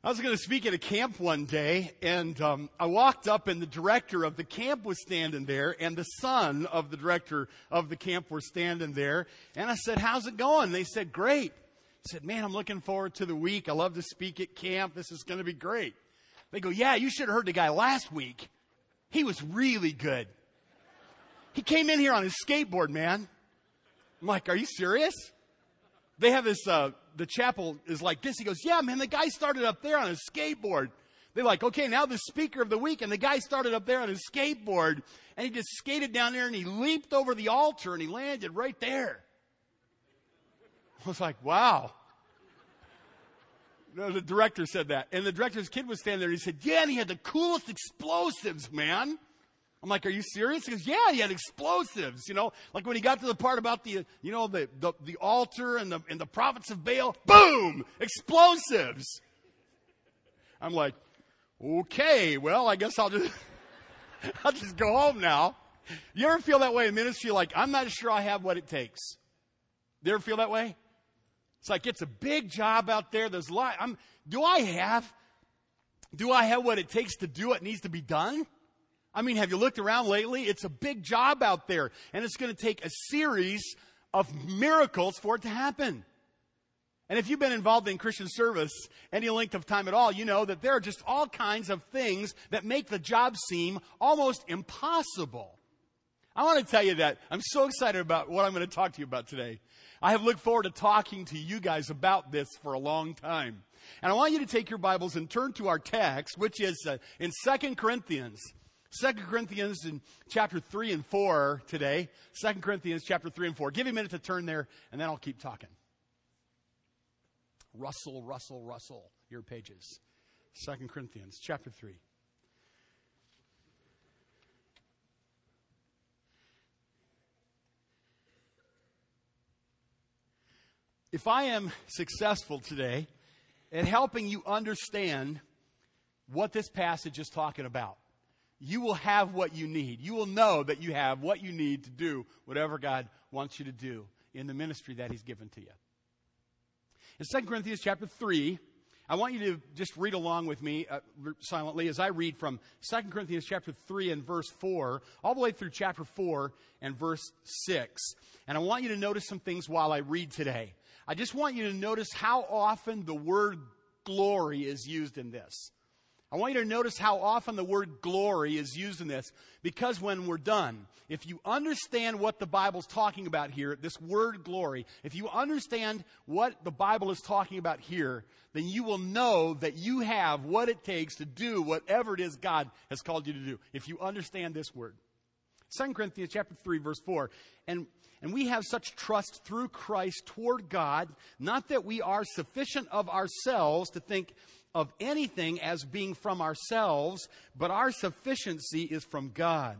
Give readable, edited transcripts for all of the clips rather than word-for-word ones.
I was going to speak at a camp one day, and I walked up, and the director of the camp was standing there, and the son of the director of the camp were standing there. And I said, "How's it going?" They said, "Great." I said, "Man, I'm looking forward to the week. I love to speak at camp. This is going to be great." They go, "Yeah, you should have heard the guy last week. He was really good. He came in here on his skateboard, man." I'm like, "Are you serious?" They have this, the chapel is like this. He goes, "Yeah, man, the guy started up there on his skateboard." They're like, "Okay, now the speaker of the week." And the guy started up there on his skateboard, and he just skated down there, and he leaped over the altar, and he landed right there. I was like, "Wow." No, the director said that. And the director's kid was standing there, and he said, "Yeah, and he had the coolest explosives, man." I'm like, "Are you serious?" He goes, "Yeah, he had explosives, like when he got to the part about the altar and the prophets of Baal, boom, explosives." I'm like, "Okay, well, I guess I'll just go home now." You ever feel that way in ministry? Like, I'm not sure I have what it takes. You ever feel that way? It's like, it's a big job out there. There's a lot. Do I have what it takes to do what needs to be done? I mean, have you looked around lately? It's a big job out there, and it's going to take a series of miracles for it to happen. And if you've been involved in Christian service any length of time at all, you know that there are just all kinds of things that make the job seem almost impossible. I want to tell you that I'm so excited about what I'm going to talk to you about today. I have looked forward to talking to you guys about this for a long time. And I want you to take your Bibles and turn to our text, which is in 2 Corinthians. 2 Corinthians in chapter 3 and 4 today. 2 Corinthians chapter 3 and 4. Give me a minute to turn there, and then I'll keep talking. Rustle your pages. 2 Corinthians chapter 3. If I am successful today at helping you understand what this passage is talking about, you will have what you need. You will know that you have what you need to do whatever God wants you to do in the ministry that He's given to you. In 2 Corinthians chapter 3, I want you to just read along with me silently as I read from 2 Corinthians chapter 3 and verse 4 all the way through chapter 4 and verse 6. And I want you to notice some things while I read today. I just want you to notice how often the word glory is used in this. I want you to notice how often the word glory is used in this, because when we're done, if you understand what the Bible's talking about here, this word glory, if you understand what the Bible is talking about here, then you will know that you have what it takes to do whatever it is God has called you to do, if you understand this word. 2 Corinthians chapter 3, verse 4, and we have such trust through Christ toward God, not that we are sufficient of ourselves to think of anything as being from ourselves, but our sufficiency is from God,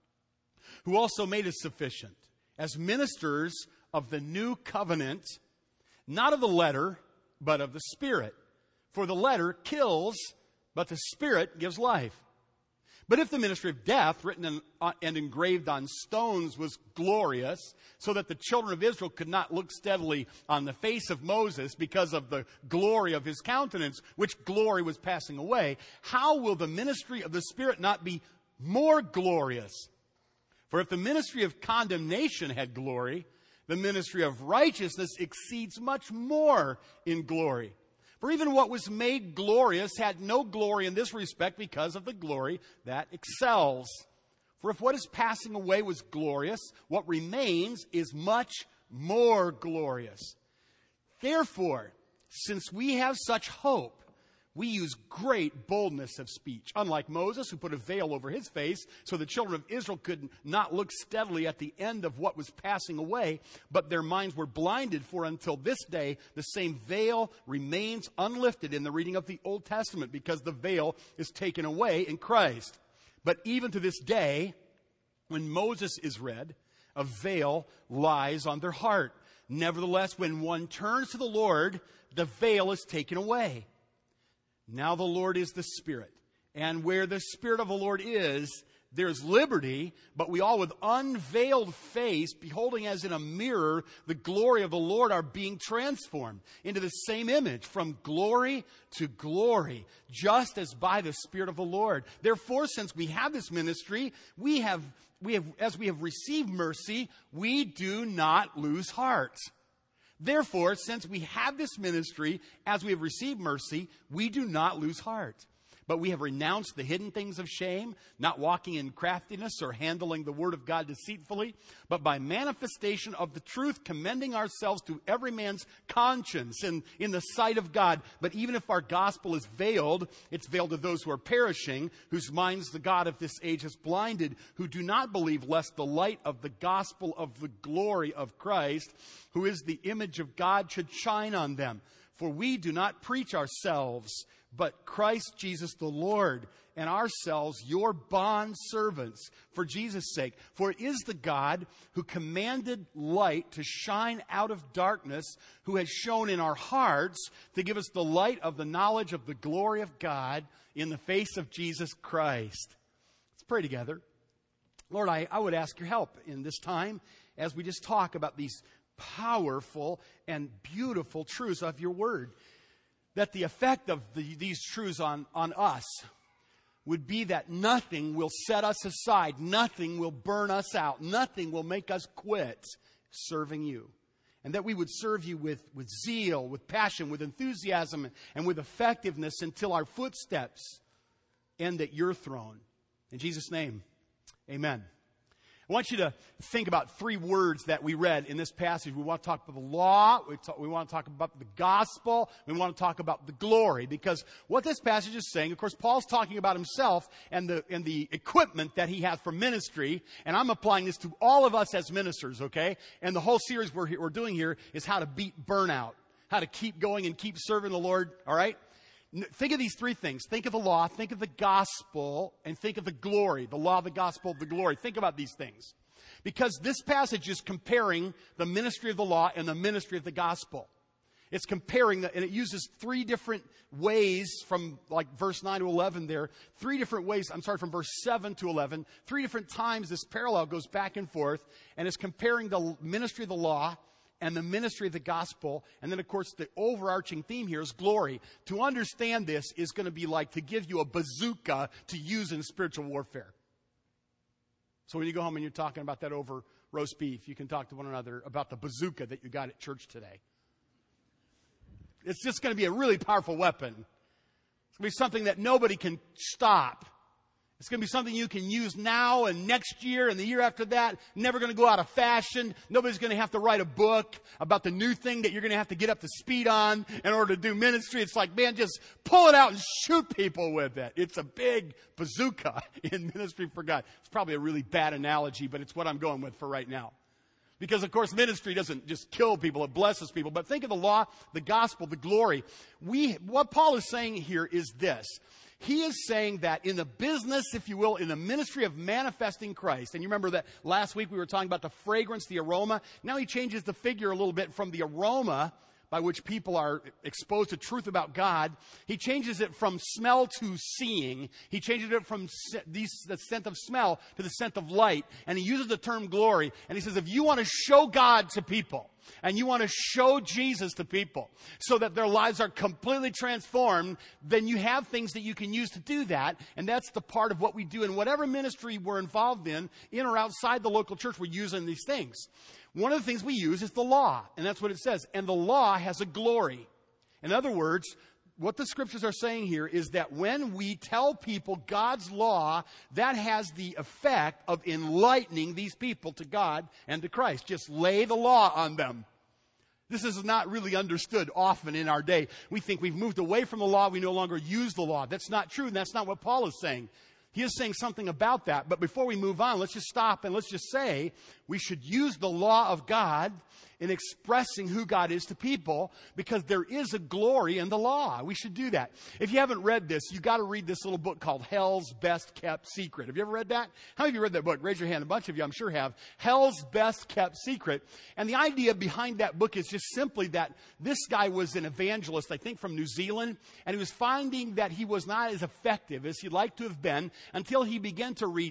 who also made us sufficient as ministers of the new covenant, not of the letter, but of the Spirit. For the letter kills, but the Spirit gives life. But if the ministry of death, written and engraved on stones, was glorious, so that the children of Israel could not look steadily on the face of Moses because of the glory of his countenance, which glory was passing away, how will the ministry of the Spirit not be more glorious? For if the ministry of condemnation had glory, the ministry of righteousness exceeds much more in glory. For even what was made glorious had no glory in this respect because of the glory that excels. For if what is passing away was glorious, what remains is much more glorious. Therefore, since we have such hope, we use great boldness of speech. Unlike Moses, who put a veil over his face so the children of Israel could not look steadily at the end of what was passing away, but their minds were blinded, for until this day the same veil remains unlifted in the reading of the Old Testament, because the veil is taken away in Christ. But even to this day, when Moses is read, a veil lies on their heart. Nevertheless, when one turns to the Lord, the veil is taken away. Now the Lord is the Spirit, and where the Spirit of the Lord is, There's liberty, but we all with unveiled face, beholding as in a mirror the glory of the Lord, are being transformed into the same image from glory to glory, just as by the Spirit of the Lord. Therefore, since we have this ministry, as we have received mercy, we do not lose heart. Therefore, since we have this ministry, as we have received mercy, we do not lose heart. But we have renounced the hidden things of shame, not walking in craftiness or handling the word of God deceitfully, but by manifestation of the truth, commending ourselves to every man's conscience in the sight of God. But even if our gospel is veiled, it's veiled to those who are perishing, whose minds the God of this age has blinded, who do not believe, lest the light of the gospel of the glory of Christ, who is the image of God, should shine on them. For we do not preach ourselves, but Christ Jesus the Lord, and ourselves your bond servants for Jesus' sake. For it is the God who commanded light to shine out of darkness, who has shone in our hearts to give us the light of the knowledge of the glory of God in the face of Jesus Christ. Let's pray together. Lord, I would ask your help in this time as we just talk about these powerful and beautiful truths of your word. That the effect of these truths on us would be that nothing will set us aside, nothing will burn us out, nothing will make us quit serving you. And that we would serve you with zeal, with passion, with enthusiasm, and with effectiveness until our footsteps end at your throne. In Jesus' name, amen. I want you to think about three words that we read in this passage. We want to talk about the law, we want to talk about the gospel, we want to talk about the glory. Because what this passage is saying, of course, Paul's talking about himself and the equipment that he has for ministry. And I'm applying this to all of us as ministers, okay? And the whole series we're doing here is how to beat burnout, how to keep going and keep serving the Lord, all right? Think of these three things. Think of the law, think of the gospel, and think of the glory. The law, the gospel, the glory. Think about these things. Because this passage is comparing the ministry of the law and the ministry of the gospel. It's comparing, and it uses three different ways from like verse 9 to 11 there. From verse 7 to 11. Three different times this parallel goes back and forth. And it's comparing the ministry of the law and the ministry of the gospel. And then, of course, the overarching theme here is glory. To understand this is going to be like to give you a bazooka to use in spiritual warfare. So when you go home and you're talking about that over roast beef, you can talk to one another about the bazooka that you got at church today. It's just going to be a really powerful weapon. It's going to be something that nobody can stop. It's going to be something you can use now and next year and the year after that. Never going to go out of fashion. Nobody's going to have to write a book about the new thing that you're going to have to get up to speed on in order to do ministry. It's like, man, just pull it out and shoot people with it. It's a big bazooka in ministry for God. It's probably a really bad analogy, but it's what I'm going with for right now. Because, of course, ministry doesn't just kill people, it blesses people. But think of the law, the gospel, the glory. What Paul is saying here is this. He is saying that in the business, if you will, in the ministry of manifesting Christ, and you remember that last week we were talking about the fragrance, the aroma. Now he changes the figure a little bit from the aroma by which people are exposed to truth about God. He changes it from smell to seeing. He changes it from the scent of smell to the scent of light. And he uses the term glory. And he says, if you want to show God to people, and you want to show Jesus to people so that their lives are completely transformed, then you have things that you can use to do that. And that's the part of what we do in whatever ministry we're involved in or outside the local church. We're using these things. One of the things we use is the law. And that's what it says. And the law has a glory. In other words, what the scriptures are saying here is that when we tell people God's law, that has the effect of enlightening these people to God and to Christ. Just lay the law on them. This is not really understood often in our day. We think we've moved away from the law. We no longer use the law. That's not true, and that's not what Paul is saying. He is saying something about that. But before we move on, let's just stop and let's just say we should use the law of God in expressing who God is to people, because there is a glory in the law. We should do that. If you haven't read this, you got to read this little book called Hell's Best Kept Secret. Have you ever read that? How many of you read that book? Raise your hand. A bunch of you, I'm sure, have. Hell's Best Kept Secret. And the idea behind that book is just simply that this guy was an evangelist, I think from New Zealand, and he was finding that he was not as effective as he'd like to have been until he began to read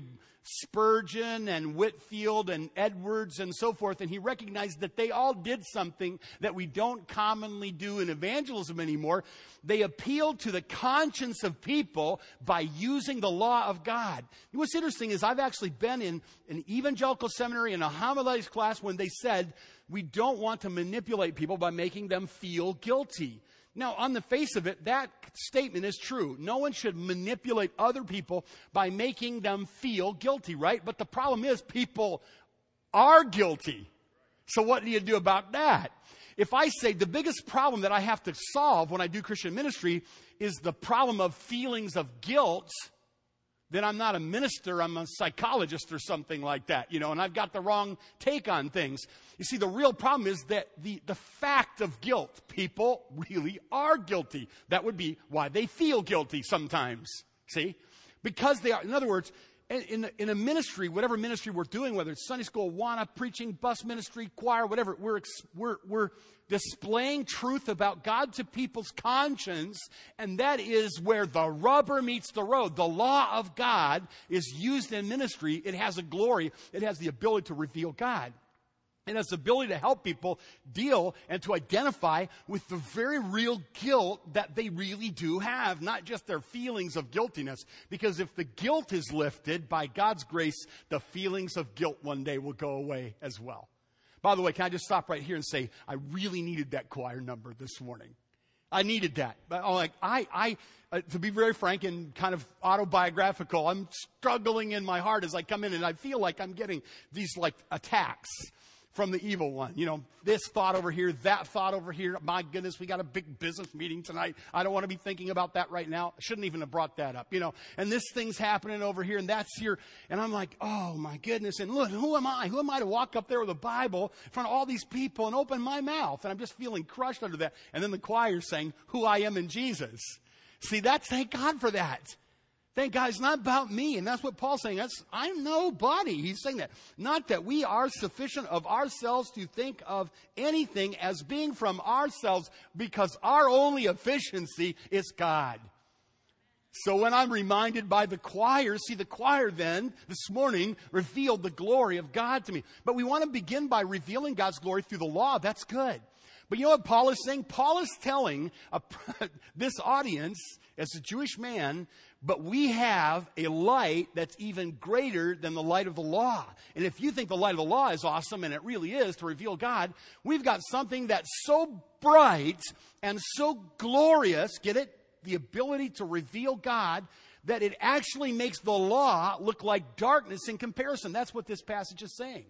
Spurgeon and Whitefield and Edwards and so forth, and he recognized that they all did something that we don't commonly do in evangelism anymore. They appealed to the conscience of people by using the law of God. What's interesting is I've actually been in an evangelical seminary in a homiletics class when they said we don't want to manipulate people by making them feel guilty. Now, on the face of it, that statement is true. No one should manipulate other people by making them feel guilty, right? But the problem is people are guilty. So what do you do about that? If I say the biggest problem that I have to solve when I do Christian ministry is the problem of feelings of guilt, then I'm not a minister, I'm a psychologist or something like that, and I've got the wrong take on things. You see, the real problem is that the fact of guilt, people really are guilty. That would be why they feel guilty sometimes, see? Because they are, in other words, in a ministry, whatever ministry we're doing, whether it's Sunday school, Awana, preaching, bus ministry, choir, whatever, we're displaying truth about God to people's conscience, and that is where the rubber meets the road. The law of God is used in ministry. It has a glory. It has the ability to reveal God. It has the ability to help people deal and to identify with the very real guilt that they really do have, not just their feelings of guiltiness. Because if the guilt is lifted by God's grace, the feelings of guilt one day will go away as well. By the way, can I just stop right here and say, I really needed that choir number this morning. I needed that. But to be very frank and kind of autobiographical, I'm struggling in my heart as I come in, and I feel like I'm getting these attacks from the evil one. This thought over here, that thought over here. My goodness, we got a big business meeting tonight. I don't want to be thinking about that right now. I shouldn't even have brought that up, And this thing's happening over here, and that's here. And I'm like, oh my goodness. And look, who am I? Who am I to walk up there with a Bible in front of all these people and open my mouth? And I'm just feeling crushed under that. And then the choir's saying, who I am in Jesus. See, thank God for that. Thank God it's not about me. And that's what Paul's saying. I'm nobody. He's saying that. Not that we are sufficient of ourselves to think of anything as being from ourselves, because our only efficiency is God. So when I'm reminded by the choir, see, the choir then this morning revealed the glory of God to me. But we want to begin by revealing God's glory through the law. That's good. But you know what Paul is saying? Paul is telling this audience, as a Jewish man, but we have a light that's even greater than the light of the law. And if you think the light of the law is awesome, and it really is, to reveal God, we've got something that's so bright and so glorious, get it? The ability to reveal God, that it actually makes the law look like darkness in comparison. That's what this passage is saying.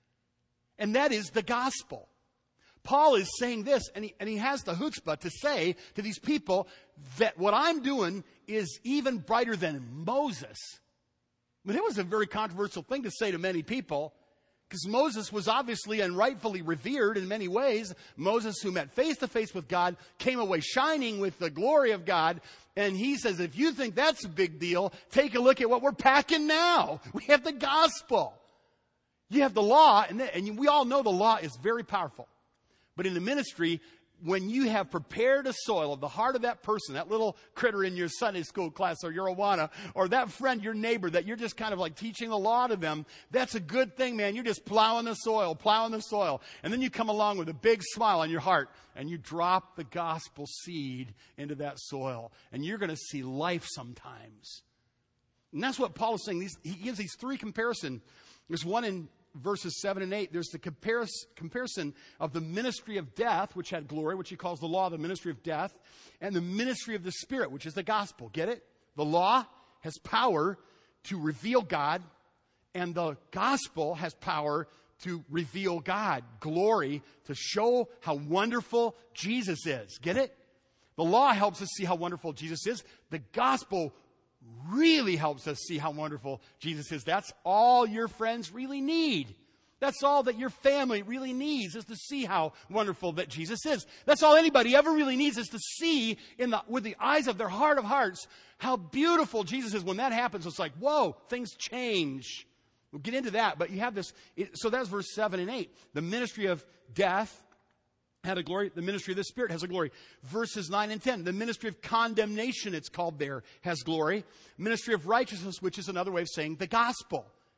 And that is the gospel. Paul is saying this, and he has the chutzpah to say to these people that what I'm doing is even brighter than Moses. But it was a very controversial thing to say to many people, because Moses was obviously and rightfully revered in many ways. Moses, who met face to face with God, came away shining with the glory of God. And he says, if you think that's a big deal, take a look at what we're packing now. We have the gospel. You have the law, and we all know the law is very powerful. But in the ministry, when you have prepared a soil of the heart of that person, that little critter in your Sunday school class or your Awana, or that friend, your neighbor, that you're just kind of like teaching the law to them, that's a good thing, man. You're just plowing the soil. And then you come along with a big smile on your heart, and you drop the gospel seed into that soil. And you're going to see life sometimes. And that's what Paul is saying. He gives these three comparisons. There's one in verses 7 and 8, there's the comparison of the ministry of death, which had glory, which he calls the law, the ministry of death, and the ministry of the Spirit, which is the gospel. Get it? The law has power to reveal God, and the gospel has power to reveal God, glory, to show how wonderful Jesus is. Get it? The law helps us see how wonderful Jesus is. The gospel really helps us see how wonderful Jesus is. That's all your friends really need. That's all that your family really needs, is to see how wonderful that Jesus is. That's all anybody ever really needs, is to see with the eyes of their heart of hearts how beautiful Jesus is. When that happens, it's like, whoa, things change. We'll get into that, but you have this. So that's verse 7 and 8. The ministry of death had a glory. The ministry of the Spirit has a glory. Verses 9 and 10. The ministry of condemnation, it's called there, has glory. Ministry of righteousness, which is another way of saying the gospel,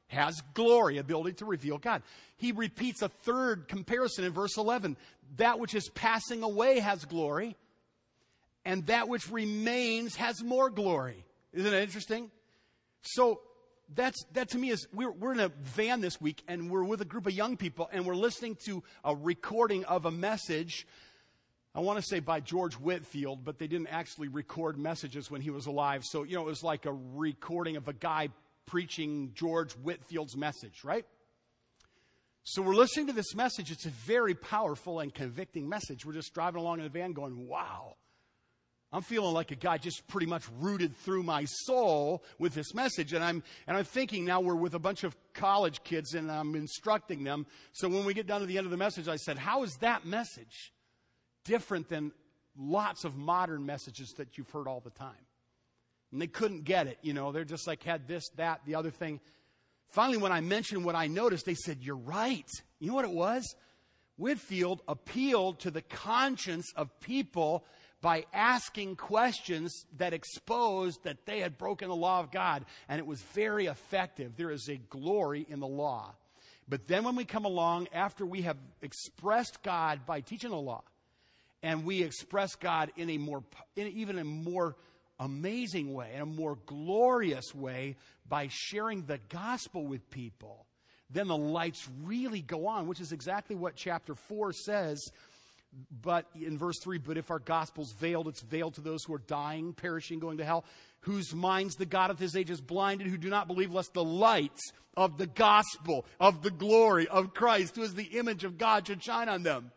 has glory, ability to reveal God. He repeats a third comparison in verse 11. That which is passing away has glory, and that which remains has more glory. Isn't it interesting? So that to me is, we're in a van this week, and we're with a group of young people, and we're listening to a recording of a message, I want to say by George Whitefield, but they didn't actually record messages when he was alive. So, it was like a recording of a guy preaching George Whitefield's message, right? So we're listening to this message. It's a very powerful and convicting message. We're just driving along in the van going, wow. I'm feeling like a guy just pretty much rooted through my soul with this message. And I'm thinking now we're with a bunch of college kids and I'm instructing them. So when we get down to the end of the message, I said, how is that message different than lots of modern messages that you've heard all the time? And they couldn't get it. They're just like had this, that, the other thing. Finally, when I mentioned what I noticed, they said, you're right. You know what it was? Whitefield appealed to the conscience of people by asking questions that exposed that they had broken the law of God. And it was very effective. There is a glory in the law. But then when we come along, after we have expressed God by teaching the law, and we express God in even a more amazing way, in a more glorious way, by sharing the gospel with people, then the lights really go on, which is exactly what chapter 4 says. But in verse 3, but if our gospel's veiled, it's veiled to those who are dying, perishing, going to hell, whose minds the God of this age is blinded, who do not believe, lest the light of the gospel, of the glory of Christ, who is the image of God, should shine on them.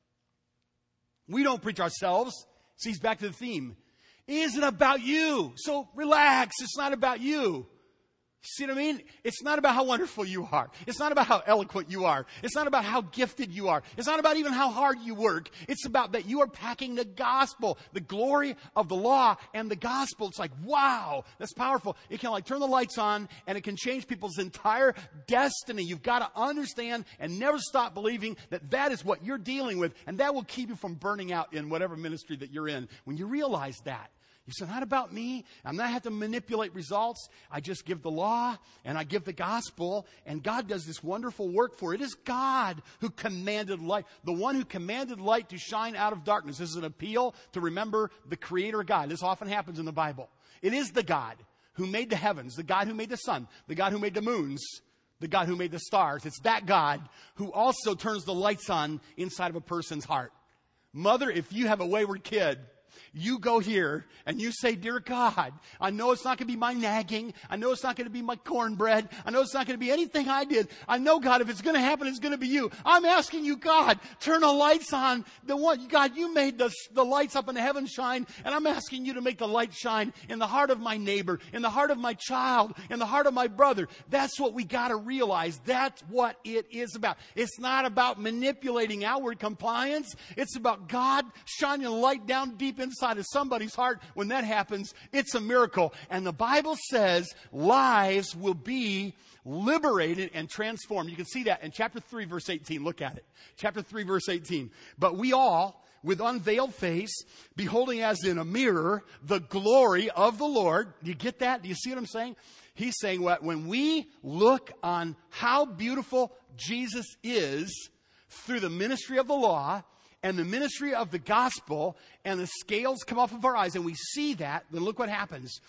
We don't preach ourselves. See, he's back to the theme. It isn't about you. So relax. It's not about you. See what I mean? It's not about how wonderful you are. It's not about how eloquent you are. It's not about how gifted you are. It's not about even how hard you work. It's about that you are packing the gospel, the glory of the law and the gospel. It's like, wow, that's powerful. It can turn the lights on and it can change people's entire destiny. You've got to understand and never stop believing that that is what you're dealing with. And that will keep you from burning out in whatever ministry that you're in. When you realize that. It's not about me. I'm not have to manipulate results. I just give the law and I give the gospel, and God does this wonderful work for it. It is God who commanded light, the one who commanded light to shine out of darkness. This is an appeal to remember the Creator God. This often happens in the Bible. It is the God who made the heavens, the God who made the sun, the God who made the moons, the God who made the stars. It's that God who also turns the lights on inside of a person's heart. Mother, if you have a wayward kid, you go here and you say, dear God, I know it's not going to be my nagging. I know it's not going to be my cornbread. I know it's not going to be anything I did. I know, God, if it's going to happen, it's going to be you. I'm asking you, God, turn the lights on. God, you made the lights up in the heavens shine, and I'm asking you to make the light shine in the heart of my neighbor, in the heart of my child, in the heart of my brother. That's what we got to realize. That's what it is about. It's not about manipulating outward compliance. It's about God shining a light down deep inside of somebody's heart. When that happens, it's a miracle. And the Bible says lives will be liberated and transformed. You can see that in chapter 3, verse 18. Look at it. Chapter 3, verse 18. But we all, with unveiled face, beholding as in a mirror the glory of the Lord. Do you get that? Do you see what I'm saying? He's saying what? When we look on how beautiful Jesus is through the ministry of the law and the ministry of the gospel, and the scales come off of our eyes, and we see that, then look what happens.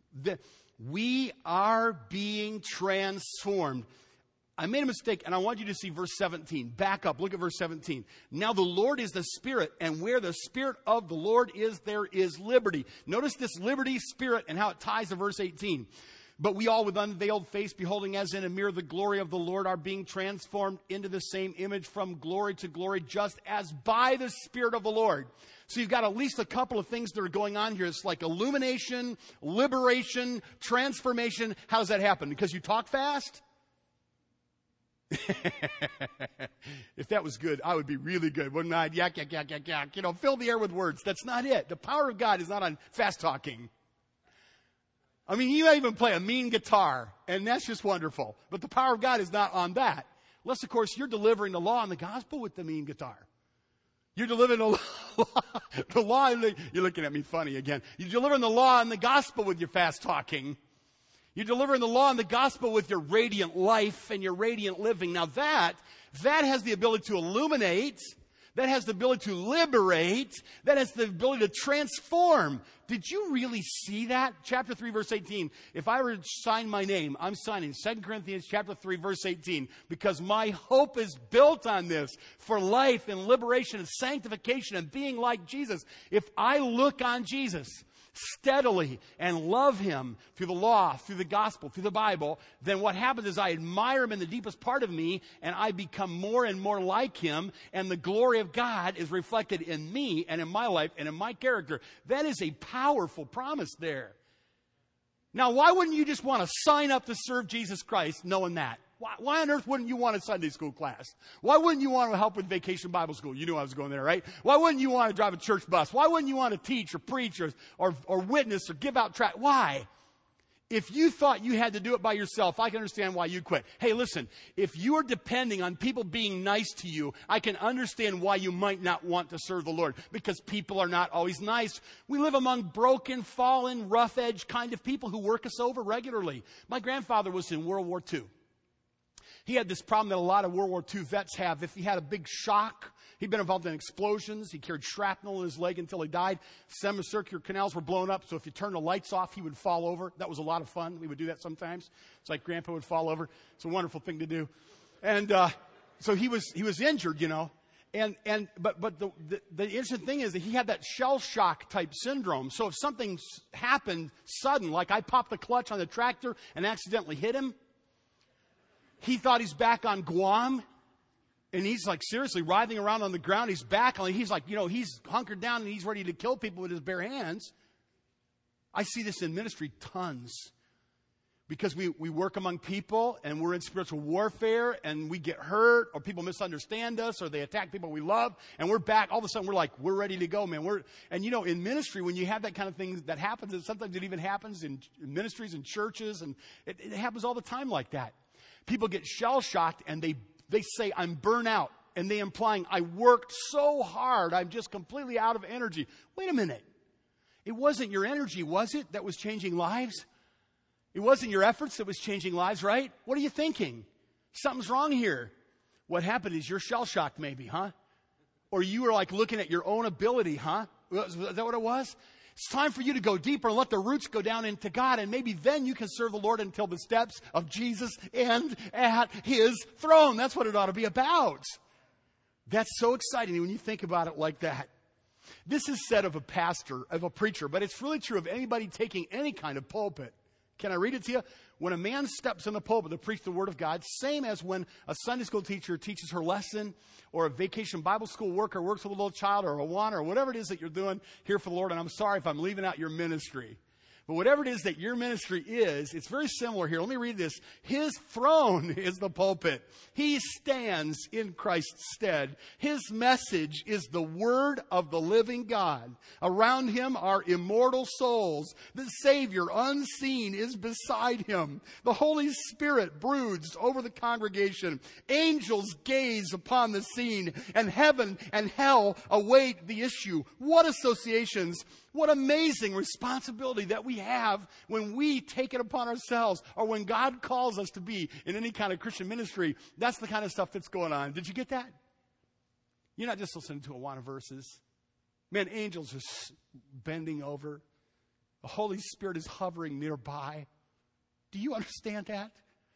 We are being transformed. I made a mistake, and I want you to see verse 17. Back up. Look at verse 17. Now the Lord is the Spirit, and where the Spirit of the Lord is, there is liberty. Notice this liberty, Spirit, and how it ties to verse 18. But we all with unveiled face, beholding as in a mirror the glory of the Lord, are being transformed into the same image from glory to glory, just as by the Spirit of the Lord. So you've got at least a couple of things that are going on here. It's like illumination, liberation, transformation. How does that happen? Because you talk fast? If that was good, I would be really good, wouldn't I? Yak, yak, yak, yak, yak. Fill the air with words. That's not it. The power of God is not on fast talking. I mean, you even play a mean guitar, and that's just wonderful. But the power of God is not on that. Unless, of course, you're delivering the law and the gospel with the mean guitar. You're delivering the law. You're looking at me funny again. You're delivering the law and the gospel with your fast talking. You're delivering the law and the gospel with your radiant life and your radiant living. Now that has the ability to illuminate, that has the ability to liberate, that has the ability to transform. Did you really see that? Chapter 3, verse 18. If I were to sign my name, I'm signing 2 Corinthians chapter 3, verse 18, because my hope is built on this for life and liberation and sanctification and being like Jesus. If I look on Jesus steadily and love him through the law, through the gospel, through the Bible, then what happens is I admire him in the deepest part of me, and I become more and more like him, and the glory of God is reflected in me and in my life and in my character. That is a powerful promise there. Now, why wouldn't you just want to sign up to serve Jesus Christ knowing that? Why on earth wouldn't you want a Sunday school class? Why wouldn't you want to help with Vacation Bible School? You knew I was going there, right? Why wouldn't you want to drive a church bus? Why wouldn't you want to teach or preach or witness or give out tract? Why? If you thought you had to do it by yourself, I can understand why you quit. Hey, listen, if you are depending on people being nice to you, I can understand why you might not want to serve the Lord, because people are not always nice. We live among broken, fallen, rough-edged kind of people who work us over regularly. My grandfather was in World War II. He had this problem that a lot of World War II vets have. If he had a big shock, he'd been involved in explosions. He carried shrapnel in his leg until he died. Semicircular canals were blown up, so if you turned the lights off, he would fall over. That was a lot of fun. We would do that sometimes. It's like Grandpa would fall over. It's a wonderful thing to do. And so he was injured, you know. But the interesting thing is that he had that shell shock type syndrome. So if something happened sudden, like I popped the clutch on the tractor and accidentally hit him, he thought he's back on Guam, and he's like seriously writhing around on the ground. He's back on. He's like, you know, he's hunkered down and he's ready to kill people with his bare hands. I see this in ministry tons, because we work among people and we're in spiritual warfare and we get hurt, or people misunderstand us, or they attack people we love, and we're back. All of a sudden we're ready to go, man. And you know, in ministry, when you have that kind of thing that happens, and sometimes it even happens in ministries and churches, and it happens all the time like that. People get shell-shocked and they say, I'm burnt out. And they implying, I worked so hard, I'm just completely out of energy. Wait a minute. It wasn't your energy, was it, that was changing lives? It wasn't your efforts that was changing lives, right? What are you thinking? Something's wrong here. What happened is you're shell-shocked maybe, huh? Or you were like looking at your own ability, huh? Is that what it was? It's time for you to go deeper and let the roots go down into God, and maybe then you can serve the Lord until the steps of Jesus end at his throne. That's what it ought to be about. That's so exciting when you think about it like that. This is said of a pastor, of a preacher, but it's really true of anybody taking any kind of pulpit. Can I read it to you? When a man steps in the pulpit to preach the Word of God, same as when a Sunday school teacher teaches her lesson, or a Vacation Bible School worker works with a little child, or a Awana, or whatever it is that you're doing here for the Lord. And I'm sorry if I'm leaving out your ministry. But whatever it is that your ministry is, it's very similar here. Let me read this. His throne is the pulpit. He stands in Christ's stead. His message is the word of the living God. Around him are immortal souls. The Savior, unseen, is beside him. The Holy Spirit broods over the congregation. Angels gaze upon the scene, and heaven and hell await the issue. What associations! What amazing responsibility that we have when we take it upon ourselves, or when God calls us to be in any kind of Christian ministry. That's the kind of stuff that's going on. Did you get that? You're not just listening to Awana verses. Man, angels are bending over. The Holy Spirit is hovering nearby. Do you understand that?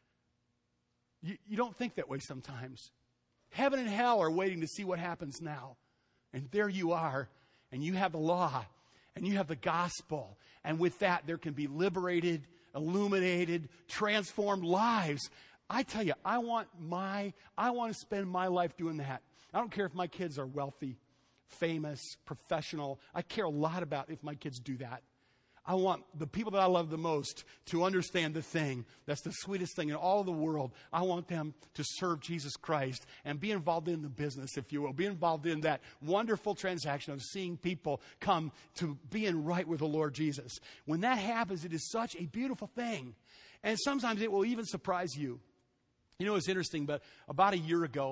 You don't think that way sometimes. Heaven and hell are waiting to see what happens now. And there you are, and you have the law. And you have the gospel. And with that, there can be liberated, illuminated, transformed lives. I tell you, I want to spend my life doing that. I don't care if my kids are wealthy, famous, professional. I care a lot about if my kids do that. I want the people that I love the most to understand the thing that's the sweetest thing in all the world. I want them to serve Jesus Christ and be involved in the business, if you will. Be involved in that wonderful transaction of seeing people come to being right with the Lord Jesus. When that happens, it is such a beautiful thing. And sometimes it will even surprise you. You know, it's interesting, but about a year ago,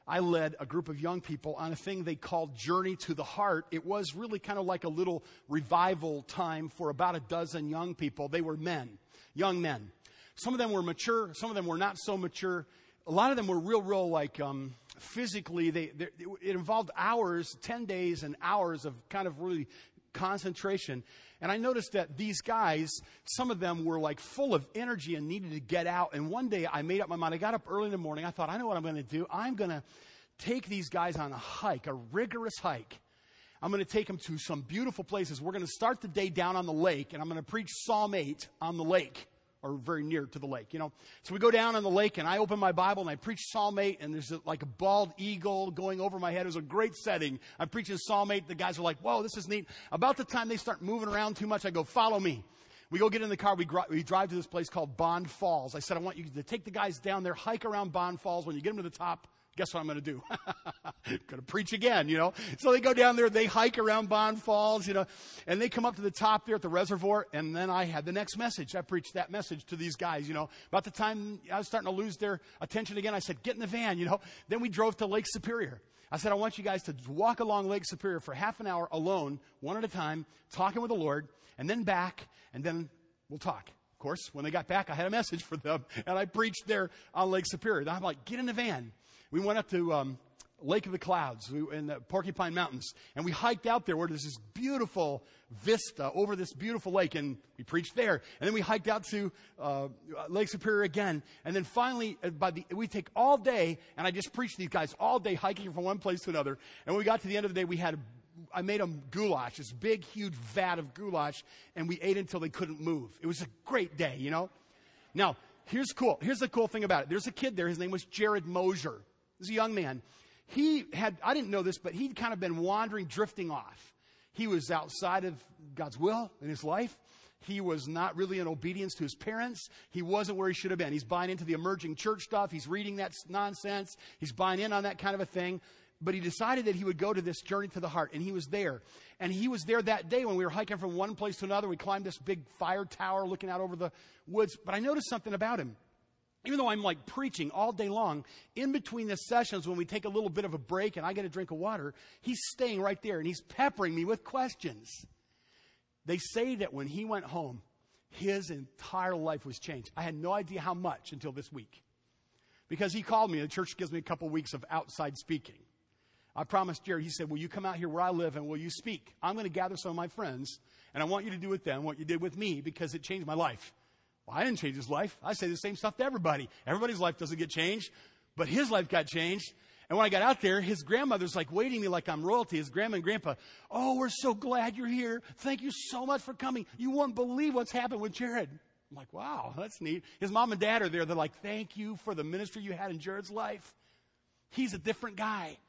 I led a group of young people on a thing they called Journey to the Heart. It was really kind of like a little revival time for about a dozen young people. They were men, young men. Some of them were mature. Some of them were not so mature. A lot of them were real like physically. It involved hours, 10 days and hours of kind of really concentration. And I noticed that these guys, some of them were like full of energy and needed to get out. And one day I made up my mind. I got up early in the morning. I thought, I know what I'm going to do. I'm going to take these guys on a hike, a rigorous hike. I'm going to take them to some beautiful places. We're going to start the day down on the lake, and I'm going to preach Psalm 8 on the lake, or very near to the lake, you know. So we go down on the lake, and I open my Bible, and I preach Psalm 8, and there's like a bald eagle going over my head. It was a great setting. I'm preaching Psalm 8. The guys are like, whoa, this is neat. About the time they start moving around too much, I go, follow me. We go get in the car. We drive to this place called Bond Falls. I said, I want you to take the guys down there, hike around Bond Falls. When you get them to the top, guess what I'm going to do? Going to preach again, you know. So they go down there, they hike around Bond Falls, you know, and they come up to the top there at the reservoir, and then I had the next message. I preached that message to these guys, you know. About the time I was starting to lose their attention again, I said, get in the van, you know. Then we drove to Lake Superior. I said, I want you guys to walk along Lake Superior for half an hour alone, one at a time, talking with the Lord, and then back, and then we'll talk. Of course, when they got back, I had a message for them, and I preached there on Lake Superior. And I'm like, get in the van. We went up to Lake of the Clouds in the Porcupine Mountains, and we hiked out there where there's this beautiful vista over this beautiful lake, and we preached there. And then we hiked out to Lake Superior again, and then finally, we take all day, and I just preached these guys all day hiking from one place to another. And when we got to the end of the day, I made them goulash, this big, huge vat of goulash, and we ate until they couldn't move. It was a great day, you know. Now, here's cool. Here's the cool thing about it. There's a kid there. His name was Jared Mosier. He's a young man. I didn't know this, but he'd kind of been wandering, drifting off. He was outside of God's will in his life. He was not really in obedience to his parents. He wasn't where he should have been. He's buying into the emerging church stuff. He's reading that nonsense. He's buying in on that kind of a thing. But he decided that he would go to this Journey to the Heart, and he was there. And he was there that day when we were hiking from one place to another. We climbed this big fire tower looking out over the woods. But I noticed something about him. Even though I'm like preaching all day long, in between the sessions when we take a little bit of a break and I get a drink of water, he's staying right there and he's peppering me with questions. They say that when he went home, his entire life was changed. I had no idea how much until this week. Because he called me, the church gives me a couple weeks of outside speaking. I promised Jared, he said, will you come out here where I live and will you speak? I'm going to gather some of my friends and I want you to do with them what you did with me because it changed my life. Well, I didn't change his life. I say the same stuff to everybody. Everybody's life doesn't get changed, but his life got changed. And when I got out there, his grandmother's like waiting me like I'm royalty. His grandma and grandpa, oh, we're so glad you're here. Thank you so much for coming. You won't believe what's happened with Jared. I'm like, wow, that's neat. His mom and dad are there. They're like, thank you for the ministry you had in Jared's life. He's a different guy.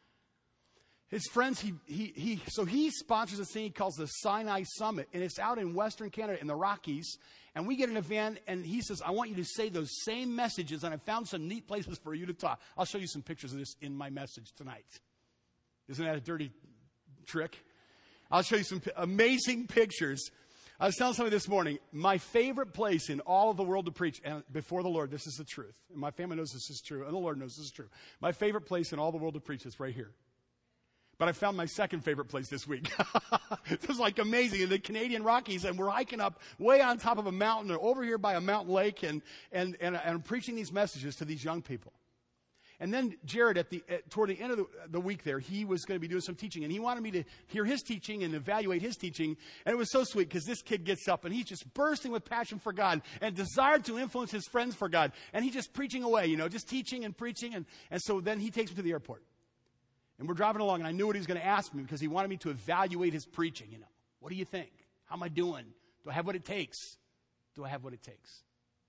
His friends, so he sponsors this thing he calls the Sinai Summit, and it's out in Western Canada in the Rockies. And we get in a van, and he says, I want you to say those same messages, and I found some neat places for you to talk. I'll show you some pictures of this in my message tonight. Isn't that a dirty trick? I'll show you some amazing pictures. I was telling somebody this morning, my favorite place in all of the world to preach, and before the Lord, this is the truth. And my family knows this is true, and the Lord knows this is true. My favorite place in all the world to preach is right here. But I found my second favorite place this week. It was like amazing in the Canadian Rockies, and we're hiking up way on top of a mountain or over here by a mountain lake, and I'm preaching these messages to these young people. And then Jared, toward the end of the week there, he was going to be doing some teaching, and he wanted me to hear his teaching and evaluate his teaching. And it was so sweet because this kid gets up, and he's just bursting with passion for God and desired to influence his friends for God. And he's just preaching away, just teaching and preaching. And so then he takes me to the airport. And we're driving along, and I knew what he was going to ask me because he wanted me to evaluate his preaching. What do you think? How am I doing? Do I have what it takes? Do I have what it takes?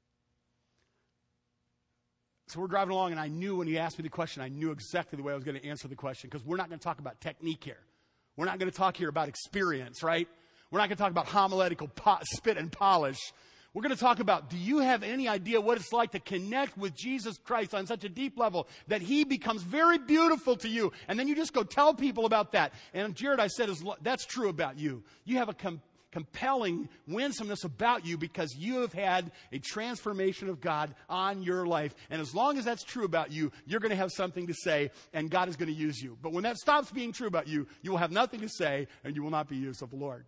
So we're driving along, and I knew when he asked me the question, I knew exactly the way I was going to answer the question because we're not going to talk about technique here. We're not going to talk here about experience, right? We're not going to talk about homiletical spit and polish. We're going to talk about, do you have any idea what it's like to connect with Jesus Christ on such a deep level that he becomes very beautiful to you? And then you just go tell people about that. And Jared, I said, that's true about you. You have compelling winsomeness about you because you have had a transformation of God on your life. And as long as that's true about you, you're going to have something to say, and God is going to use you. But when that stops being true about you, you will have nothing to say, and you will not be used of the Lord.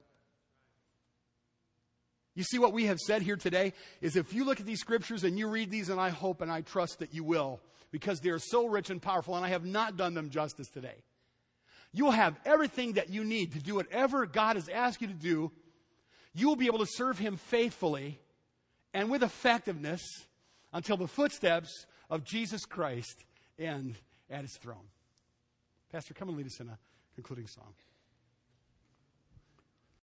You see, what we have said here today is if you look at these scriptures and you read these, and I hope and I trust that you will, because they are so rich and powerful, and I have not done them justice today. You will have everything that you need to do whatever God has asked you to do. You will be able to serve Him faithfully and with effectiveness until the footsteps of Jesus Christ end at His throne. Pastor, come and lead us in a concluding song.